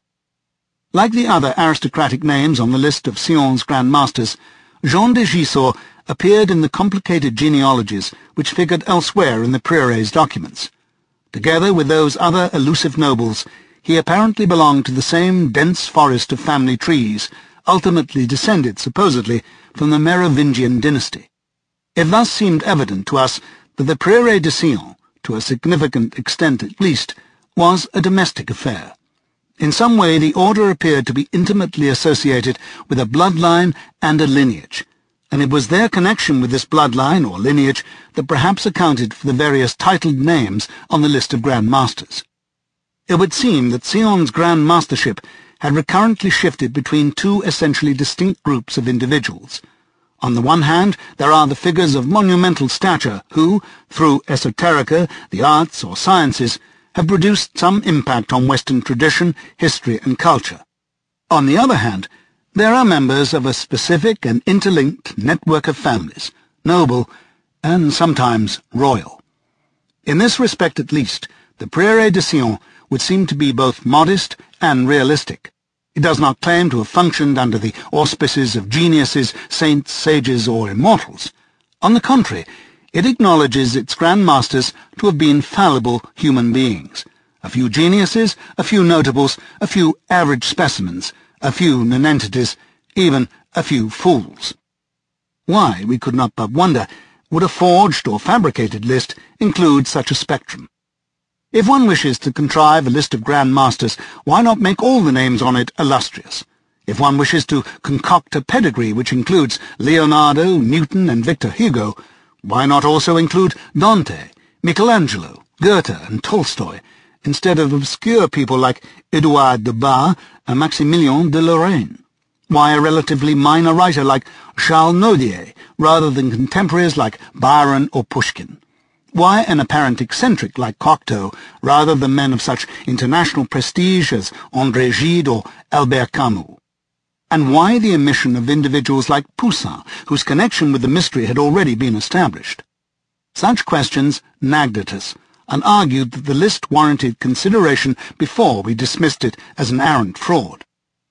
Like the other aristocratic names on the list of Sion's Grand Masters, Jean de Gisors appeared in the complicated genealogies which figured elsewhere in the Prieuré's documents. Together with those other elusive nobles, he apparently belonged to the same dense forest of family trees, ultimately descended, supposedly, from the Merovingian dynasty. It thus seemed evident to us that the Prieuré de Sion, to a significant extent at least, was a domestic affair. In some way, the order appeared to be intimately associated with a bloodline and a lineage, and it was their connection with this bloodline or lineage that perhaps accounted for the various titled names on the list of Grand Masters. It would seem that Sion's Grand Mastership had recurrently shifted between two essentially distinct groups of individuals. On the one hand, there are the figures of monumental stature who, through esoterica, the arts or sciences, have produced some impact on Western tradition, history and culture. On the other hand, there are members of a specific and interlinked network of families, noble and sometimes royal. In this respect at least, the Prieuré de Sion would seem to be both modest and realistic. It does not claim to have functioned under the auspices of geniuses, saints, sages, or immortals. On the contrary, it acknowledges its Grand Masters to have been fallible human beings. A few geniuses, a few notables, a few average specimens, a few nonentities, even a few fools. Why, we could not but wonder, would a forged or fabricated list include such a spectrum? If one wishes to contrive a list of Grand Masters, why not make all the names on it illustrious? If one wishes to concoct a pedigree which includes Leonardo, Newton, and Victor Hugo, why not also include Dante, Michelangelo, Goethe, and Tolstoy, instead of obscure people like Edouard de Bar and Maximilien de Lorraine? Why a relatively minor writer like Charles Nodier, rather than contemporaries like Byron or Pushkin? Why an apparent eccentric like Cocteau, rather than men of such international prestige as André Gide or Albert Camus? And why the omission of individuals like Poussin, whose connection with the mystery had already been established? Such questions nagged at us, and argued that the list warranted consideration before we dismissed it as an arrant fraud.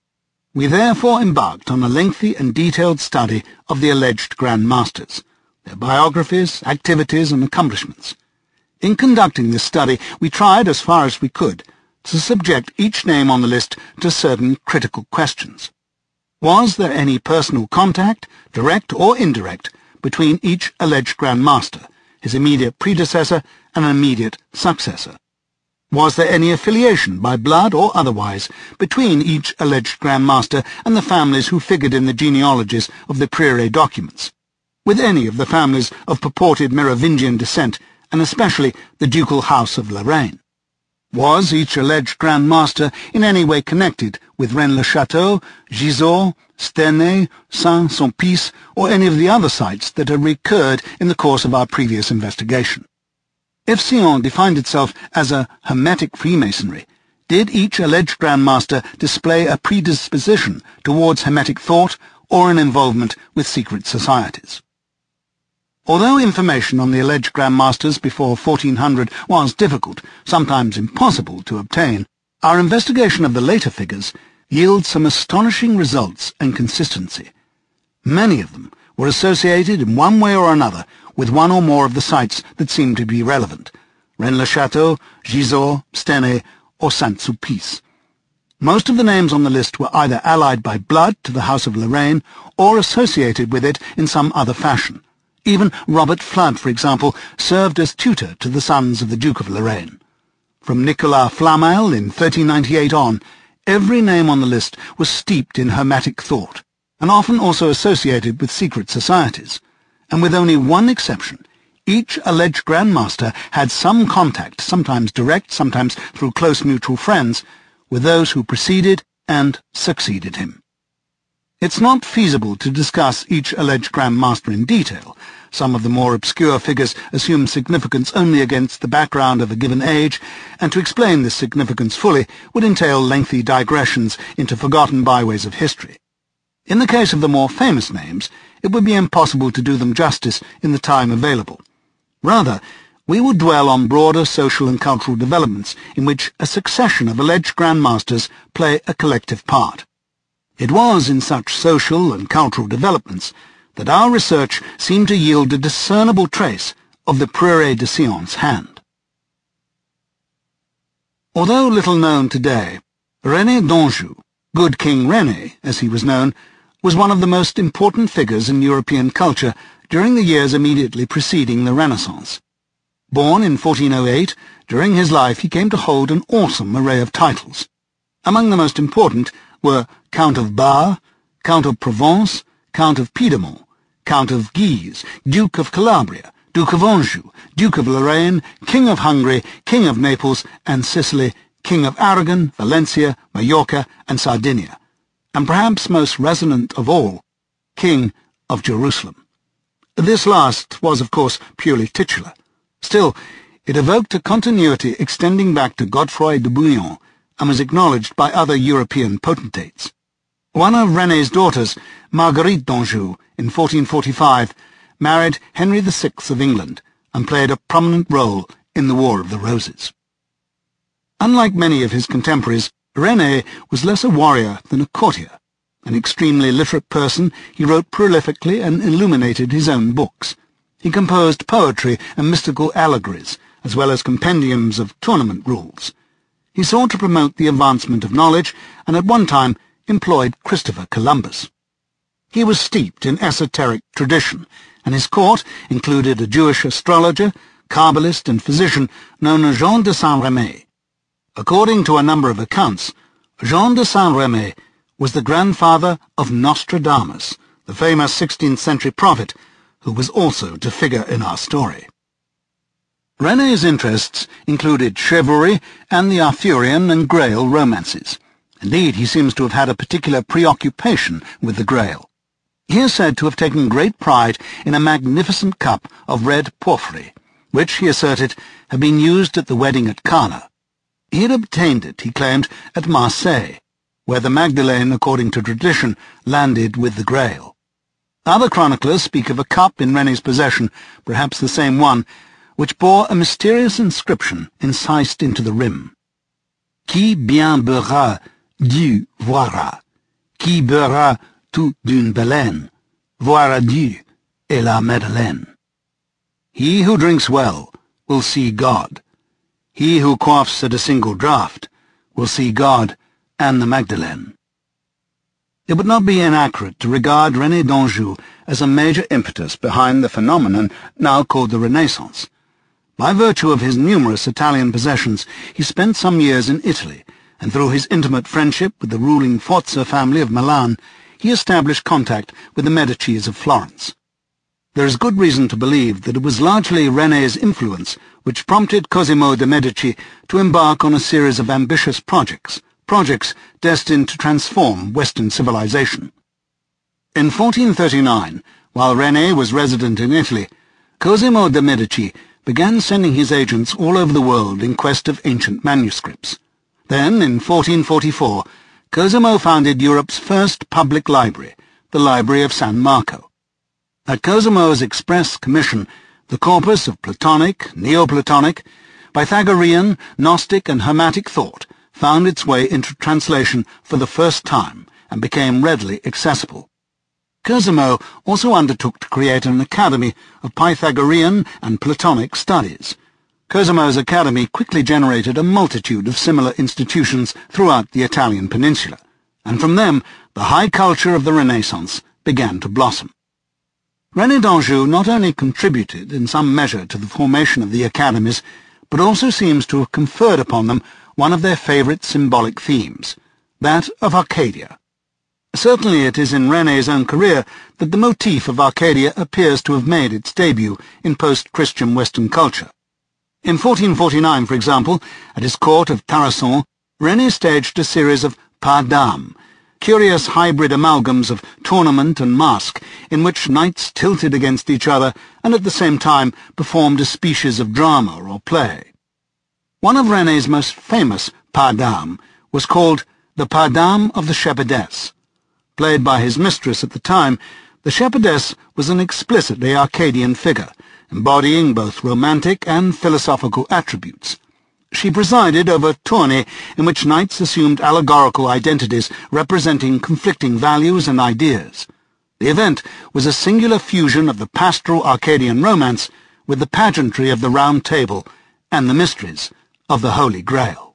We therefore embarked on a lengthy and detailed study of the alleged Grand Masters, their biographies, activities, and accomplishments. In conducting this study, we tried, as far as we could, to subject each name on the list to certain critical questions. Was there any personal contact, direct or indirect, between each alleged Grand Master, his immediate predecessor, and an immediate successor? Was there any affiliation, by blood or otherwise, between each alleged Grand Master and the families who figured in the genealogies of the Prieuré documents, with any of the families of purported Merovingian descent, and especially the ducal house of Lorraine? Was each alleged Grand Master in any way connected with Rennes-le-Château, Gisors, Stenay, Saint-Sulpice, or any of the other sites that had recurred in the course of our previous investigation? If Sion defined itself as a Hermetic Freemasonry, did each alleged Grand Master display a predisposition towards Hermetic thought or an involvement with secret societies? Although information on the alleged Grand Masters before fourteen hundred was difficult, sometimes impossible, to obtain, our investigation of the later figures yields some astonishing results and consistency. Many of them were associated in one way or another with one or more of the sites that seemed to be relevant: Rennes-le-Château, Gisors, Stenay, or Saint-Sulpice. Most of the names on the list were either allied by blood to the House of Lorraine or associated with it in some other fashion. Even Robert Flood, for example, served as tutor to the sons of the Duke of Lorraine. From Nicolas Flamel in thirteen ninety-eight on, every name on the list was steeped in Hermetic thought, and often also associated with secret societies. And with only one exception, each alleged Grand Master had some contact, sometimes direct, sometimes through close mutual friends, with those who preceded and succeeded him. It's not feasible to discuss each alleged Grand Master in detail. Some of the more obscure figures assume significance only against the background of a given age, and to explain this significance fully would entail lengthy digressions into forgotten byways of history. In the case of the more famous names, it would be impossible to do them justice in the time available. Rather, we will dwell on broader social and cultural developments in which a succession of alleged Grand Masters play a collective part. It was in such social and cultural developments that our research seemed to yield a discernible trace of the Prieuré de Sion's hand. Although little known today, René d'Anjou, Good King René, as he was known, was one of the most important figures in European culture during the years immediately preceding the Renaissance. Born in fourteen oh eight, during his life he came to hold an awesome array of titles. Among the most important were Count of Bar, Count of Provence, Count of Piedmont, Count of Guise, Duke of Calabria, Duke of Anjou, Duke of Lorraine, King of Hungary, King of Naples and Sicily, King of Aragon, Valencia, Majorca and Sardinia, and perhaps most resonant of all, King of Jerusalem. This last was, of course, purely titular. Still, it evoked a continuity extending back to Godefroy de Bouillon and was acknowledged by other European potentates. One of René's daughters, Marguerite d'Anjou, in fourteen forty-five, married Henry the Sixth of England and played a prominent role in the War of the Roses. Unlike many of his contemporaries, René was less a warrior than a courtier. An extremely literate person, he wrote prolifically and illuminated his own books. He composed poetry and mystical allegories, as well as compendiums of tournament rules. He sought to promote the advancement of knowledge, and at one time employed Christopher Columbus. He was steeped in esoteric tradition, and his court included a Jewish astrologer, Kabbalist and physician known as Jean de Saint-Remy. According to a number of accounts, Jean de Saint-Remy was the grandfather of Nostradamus, the famous sixteenth century prophet, who was also to figure in our story. René's interests included chivalry and the Arthurian and Grail romances. Indeed, he seems to have had a particular preoccupation with the Grail. He is said to have taken great pride in a magnificent cup of red porphyry, which, he asserted, had been used at the wedding at Cana. He had obtained it, he claimed, at Marseille, where the Magdalene, according to tradition, landed with the Grail. Other chroniclers speak of a cup in René's possession, perhaps the same one, which bore a mysterious inscription incised into the rim. Qui bien beura, Dieu voira. Qui beura tout d'une baleine, voira Dieu et la Madeleine. He who drinks well will see God. He who quaffs at a single draught will see God and the Magdalene. It would not be inaccurate to regard René d'Anjou as a major impetus behind the phenomenon now called the Renaissance. By virtue of his numerous Italian possessions, he spent some years in Italy, and through his intimate friendship with the ruling Forza family of Milan, he established contact with the Medicis of Florence. There is good reason to believe that it was largely René's influence which prompted Cosimo de' Medici to embark on a series of ambitious projects, projects destined to transform Western civilization. In fourteen thirty-nine, while René was resident in Italy, Cosimo de' Medici began sending his agents all over the world in quest of ancient manuscripts. Then, in fourteen forty-four, Cosimo founded Europe's first public library, the Library of San Marco. At Cosimo's express commission, the corpus of Platonic, Neoplatonic, Pythagorean, Gnostic and Hermetic thought found its way into translation for the first time and became readily accessible. Cosimo also undertook to create an academy of Pythagorean and Platonic studies. Cosimo's academy quickly generated a multitude of similar institutions throughout the Italian peninsula, and from them the high culture of the Renaissance began to blossom. René d'Anjou not only contributed in some measure to the formation of the academies, but also seems to have conferred upon them one of their favourite symbolic themes, that of Arcadia. Certainly it is in René's own career that the motif of Arcadia appears to have made its debut in post-Christian Western culture. In fourteen forty-nine, for example, at his court of Tarascon, René staged a series of pas d'armes, curious hybrid amalgams of tournament and masque, in which knights tilted against each other and at the same time performed a species of drama or play. One of René's most famous pas d'armes was called the Pas d'Armes of the Shepherdess. Played by his mistress at the time, the shepherdess was an explicitly Arcadian figure, embodying both romantic and philosophical attributes. She presided over a tourney in which knights assumed allegorical identities representing conflicting values and ideas. The event was a singular fusion of the pastoral Arcadian romance with the pageantry of the Round Table and the mysteries of the Holy Grail.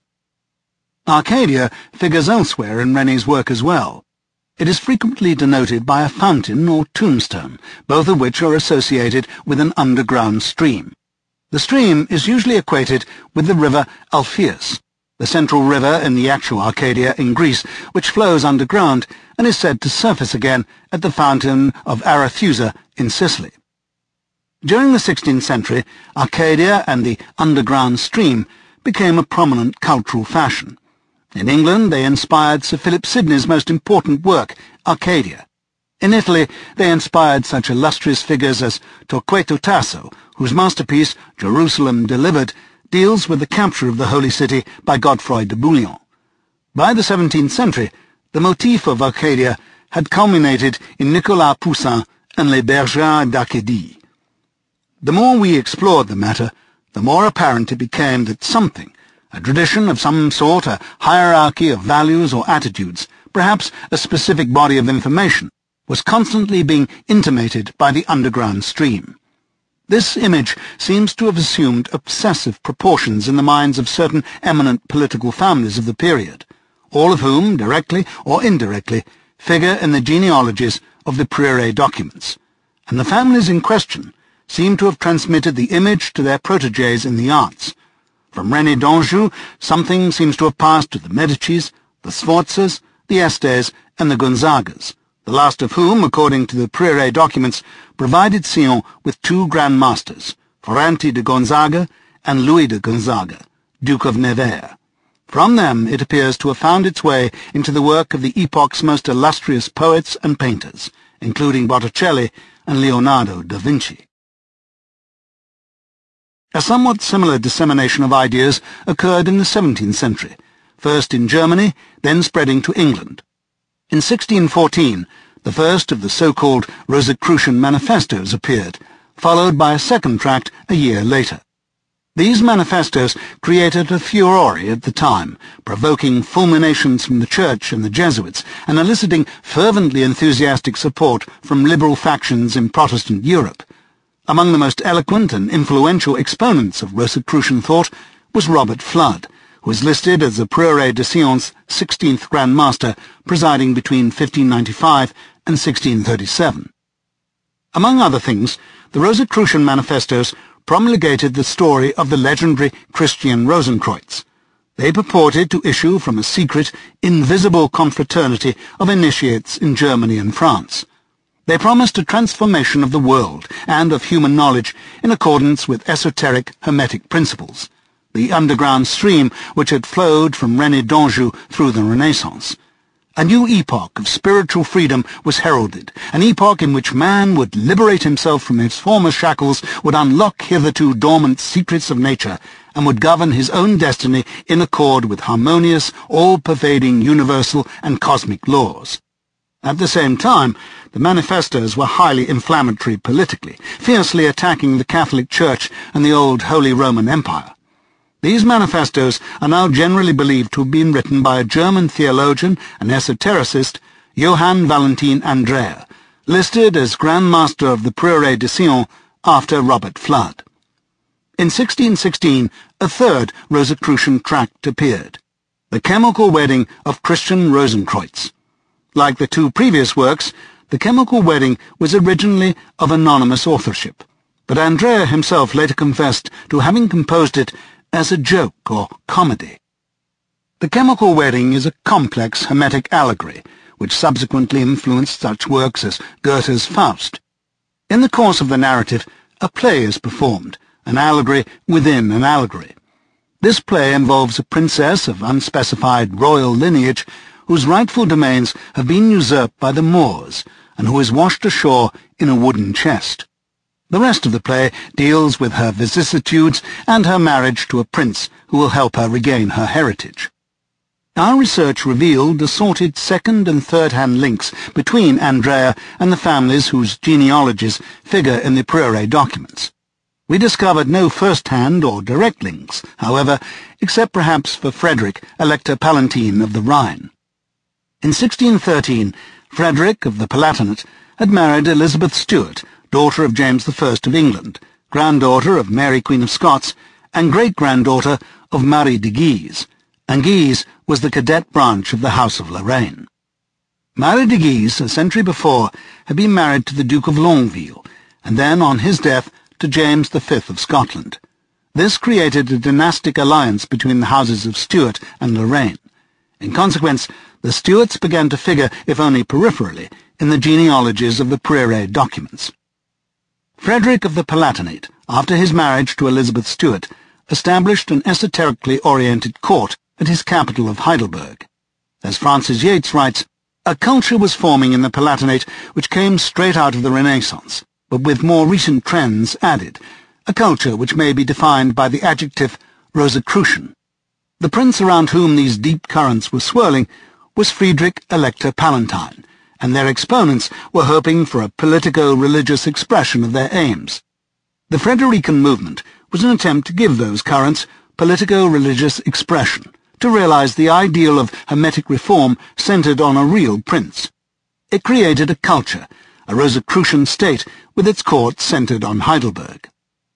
Arcadia figures elsewhere in René's work as well. It is frequently denoted by a fountain or tombstone, both of which are associated with an underground stream. The stream is usually equated with the river Alpheus. the central river in the actual Arcadia in Greece, which flows underground and is said to surface again at the fountain of Arethusa in Sicily. During the sixteenth century, Arcadia and the underground stream became a prominent cultural fashion. In England, they inspired Sir Philip Sidney's most important work, Arcadia. In Italy, they inspired such illustrious figures as Torquato Tasso, whose masterpiece, Jerusalem Delivered, deals with the capture of the Holy City by Godefroy de Bouillon. By the seventeenth century, the motif of Arcadia had culminated in Nicolas Poussin and Les Bergers d'Arcadie. The more we explored the matter, the more apparent it became that something, a tradition of some sort, a hierarchy of values or attitudes, perhaps a specific body of information, was constantly being intimated by the underground stream. This image seems to have assumed obsessive proportions in the minds of certain eminent political families of the period, all of whom, directly or indirectly, figure in the genealogies of the Prieuré documents, and the families in question seem to have transmitted the image to their protégés in the arts. From René d'Anjou, something seems to have passed to the Medicis, the Sforzas, the Estes, and the Gonzagas, the last of whom, according to the Prieuré documents, provided Sion with two Grand Masters, Ferranti de Gonzaga and Louis de Gonzaga, Duke of Nevers. From them it appears to have found its way into the work of the epoch's most illustrious poets and painters, including Botticelli and Leonardo da Vinci. A somewhat similar dissemination of ideas occurred in the seventeenth century, first in Germany, then spreading to England. In sixteen fourteen, the first of the so-called Rosicrucian manifestos appeared, followed by a second tract a year later. These manifestos created a furore at the time, provoking fulminations from the Church and the Jesuits, and eliciting fervently enthusiastic support from liberal factions in Protestant Europe. Among the most eloquent and influential exponents of Rosicrucian thought was Robert Fludd, who is listed as the Prieuré de Sion's sixteenth Grand Master, presiding between fifteen ninety-five and sixteen thirty-seven. Among other things, the Rosicrucian manifestos promulgated the story of the legendary Christian Rosenkreuz. They purported to issue from a secret, invisible confraternity of initiates in Germany and France. They promised a transformation of the world and of human knowledge in accordance with esoteric Hermetic principles, the underground stream which had flowed from René d'Anjou through the Renaissance. A new epoch of spiritual freedom was heralded, an epoch in which man would liberate himself from his former shackles, would unlock hitherto dormant secrets of nature, and would govern his own destiny in accord with harmonious, all-pervading universal and cosmic laws. At the same time, the manifestos were highly inflammatory politically, fiercely attacking the Catholic Church and the old Holy Roman Empire. These manifestos are now generally believed to have been written by a German theologian and esotericist, Johann Valentin Andrea, listed as Grand Master of the Prieuré de Sion after Robert Fludd. In sixteen sixteen, a third Rosicrucian tract appeared, The Chemical Wedding of Christian Rosenkreuz. Like the two previous works, The Chemical Wedding was originally of anonymous authorship, but Andrea himself later confessed to having composed it as a joke or comedy. The Chemical Wedding is a complex Hermetic allegory, which subsequently influenced such works as Goethe's Faust. In the course of the narrative, a play is performed, an allegory within an allegory. This play involves a princess of unspecified royal lineage whose rightful domains have been usurped by the Moors, and who is washed ashore in a wooden chest. The rest of the play deals with her vicissitudes and her marriage to a prince who will help her regain her heritage. Our research revealed assorted second- and third-hand links between Andrea and the families whose genealogies figure in the Prieuré documents. We discovered no first-hand or direct links, however, except perhaps for Frederick, Elector Palatine of the Rhine. In sixteen thirteen, Frederick of the Palatinate had married Elizabeth Stuart, daughter of James the First of England, granddaughter of Mary Queen of Scots, and great-granddaughter of Marie de Guise, and Guise was the cadet branch of the House of Lorraine. Marie de Guise, a century before, had been married to the Duke of Longueville, and then, on his death, to James the Fifth of Scotland. This created a dynastic alliance between the houses of Stuart and Lorraine. In consequence, the Stuarts began to figure, if only peripherally, in the genealogies of the Prieuré documents. Frederick of the Palatinate, after his marriage to Elizabeth Stuart, established an esoterically oriented court at his capital of Heidelberg. As Francis Yates writes, a culture was forming in the Palatinate which came straight out of the Renaissance, but with more recent trends added, a culture which may be defined by the adjective Rosicrucian. The prince around whom these deep currents were swirling was Friedrich Elector Palatine, and their exponents were hoping for a politico-religious expression of their aims. The Frederican movement was an attempt to give those currents politico-religious expression, to realize the ideal of Hermetic reform centered on a real prince. It created a culture, a Rosicrucian state, with its court centered on Heidelberg.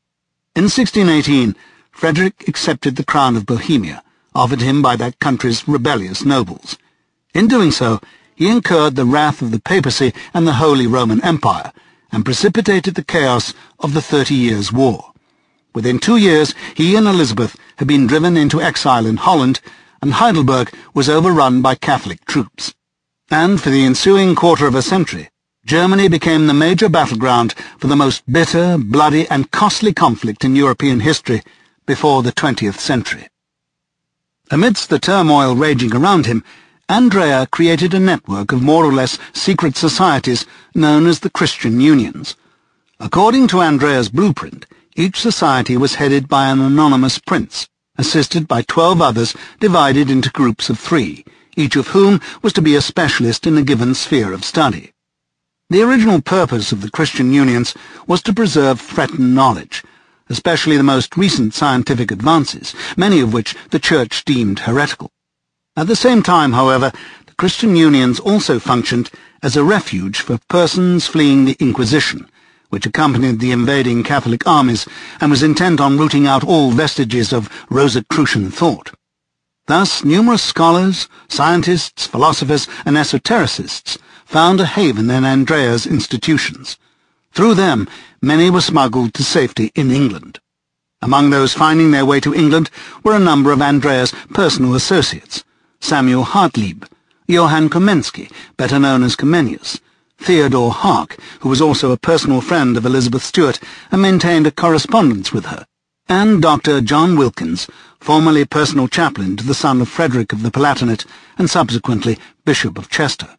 In sixteen eighteen, Frederick accepted the crown of Bohemia, offered him by that country's rebellious nobles. In doing so, he incurred the wrath of the papacy and the Holy Roman Empire, and precipitated the chaos of the Thirty Years' War. Within two years, he and Elizabeth had been driven into exile in Holland, and Heidelberg was overrun by Catholic troops. And for the ensuing quarter of a century, Germany became the major battleground for the most bitter, bloody, and costly conflict in European history before the twentieth century. Amidst the turmoil raging around him, Andrea created a network of more or less secret societies known as the Christian Unions. According to Andrea's blueprint, each society was headed by an anonymous prince, assisted by twelve others divided into groups of three, each of whom was to be a specialist in a given sphere of study. The original purpose of the Christian Unions was to preserve threatened knowledge, especially the most recent scientific advances, many of which the Church deemed heretical. At the same time, however, the Christian Unions also functioned as a refuge for persons fleeing the Inquisition, which accompanied the invading Catholic armies and was intent on rooting out all vestiges of Rosicrucian thought. Thus, numerous scholars, scientists, philosophers, and esotericists found a haven in Andrea's institutions. Through them, many were smuggled to safety in England. Among those finding their way to England were a number of Andrea's personal associates: Samuel Hartlieb, Johann Komensky, better known as Comenius, Theodore Hark, who was also a personal friend of Elizabeth Stuart and maintained a correspondence with her, and Doctor John Wilkins, formerly personal chaplain to the son of Frederick of the Palatinate and subsequently Bishop of Chester.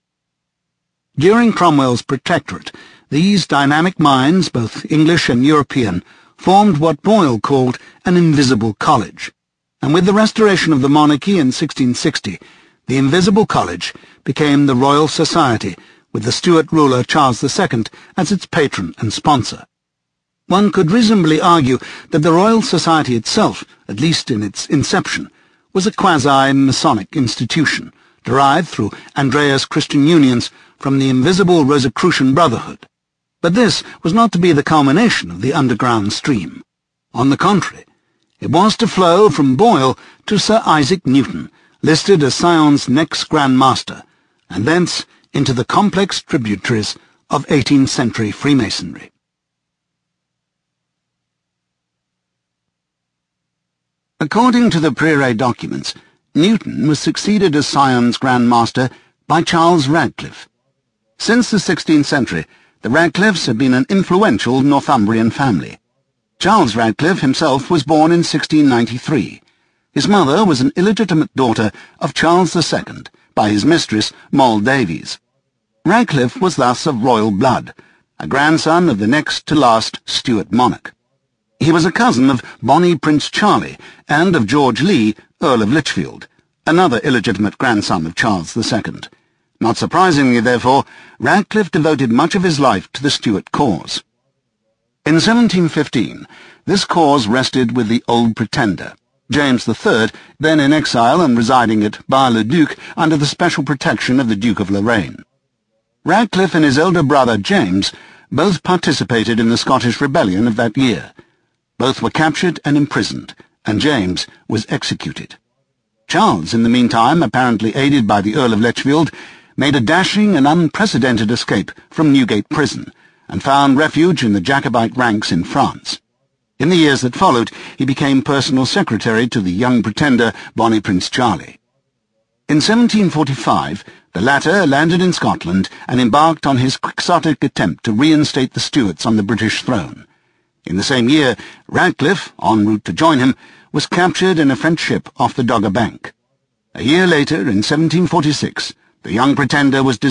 During Cromwell's protectorate, these dynamic minds, both English and European, formed what Boyle called an invisible college, and with the restoration of the monarchy in sixteen sixty, the Invisible College became the Royal Society, with the Stuart ruler Charles the Second as its patron and sponsor. One could reasonably argue that the Royal Society itself, at least in its inception, was a quasi-Masonic institution, derived through Andrea's Christian Unions from the invisible Rosicrucian Brotherhood. But this was not to be the culmination of the underground stream. On the contrary, it was to flow from Boyle to Sir Isaac Newton, listed as Sion's next Grand Master, and thence into the complex tributaries of eighteenth century Freemasonry. According to the Prieuré documents, Newton was succeeded as Sion's Grand Master by Charles Radcliffe. Since the sixteenth century, the Radcliffes had been an influential Northumbrian family. Charles Radcliffe himself was born in sixteen ninety-three. His mother was an illegitimate daughter of Charles the Second, by his mistress, Moll Davies. Radcliffe was thus of royal blood, a grandson of the next-to-last Stuart monarch. He was a cousin of Bonnie Prince Charlie and of George Lee, Earl of Lichfield, another illegitimate grandson of Charles the Second. Not surprisingly, therefore, Radcliffe devoted much of his life to the Stuart cause. In seventeen fifteen, this cause rested with the Old Pretender, James the Third, then in exile and residing at Bar-le-Duc under the special protection of the Duke of Lorraine. Radcliffe and his elder brother James both participated in the Scottish Rebellion of that year. Both were captured and imprisoned, and James was executed. Charles, in the meantime, apparently aided by the Earl of Lichfield, made a dashing and unprecedented escape from Newgate Prison, and found refuge in the Jacobite ranks in France. In the years that followed, he became personal secretary to the young pretender Bonnie Prince Charlie. In seventeen forty-five, the latter landed in Scotland and embarked on his quixotic attempt to reinstate the Stuarts on the British throne. In the same year, Radcliffe, en route to join him, was captured in a French ship off the Dogger Bank. A year later, in seventeen forty-six, the young pretender was